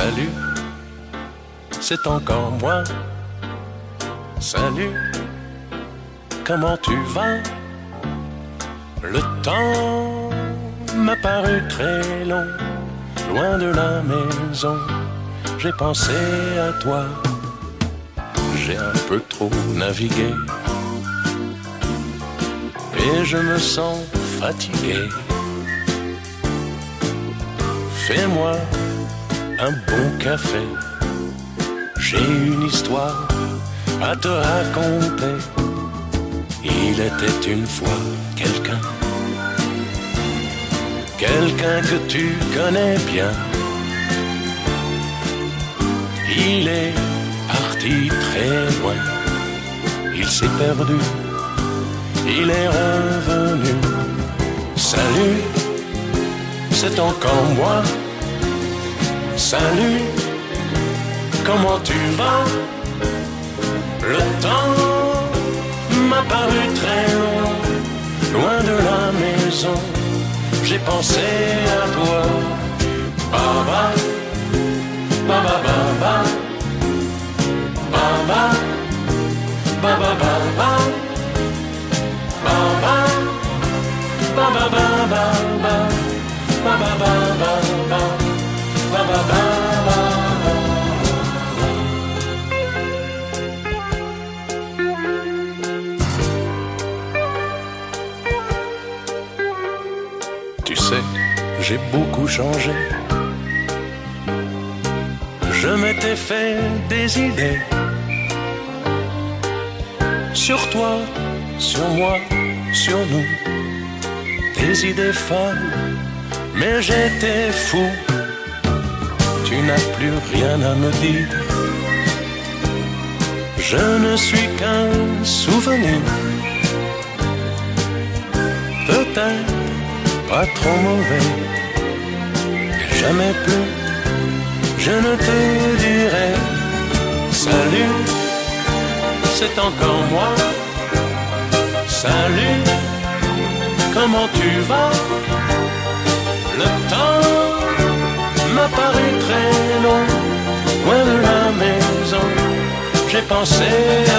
Salut, c'est encore moi. Salut, comment tu vas? Le temps m'a paru très long, loin de la maison, j'ai pensé à toi. J'ai un peu trop navigué et je me sens fatigué. Fais-moi un bon café, j'ai une histoire à te raconter. Il était une fois quelqu'un que tu connais bien. Il est parti très loin, il s'est perdu, il est revenu. Salut, c'est encore moi. Salut, comment tu vas? Le temps m'a paru très long, loin de la maison, j'ai pensé à toi. Baba, baba, baba, baba, baba, baba, baba, baba, baba, baba, baba, baba. Tu sais, j'ai beaucoup changé. Je m'étais fait des idées sur toi, sur moi, sur nous. Des idées folles, mais j'étais fou. Tu n'as plus rien à me dire. Je ne suis qu'un souvenir. Peut-être pas trop mauvais, et jamais plus je ne te dirai. Salut, c'est encore moi. Salut, comment tu vas? Le temps m'a paru très long, loin de la maison, j'ai pensé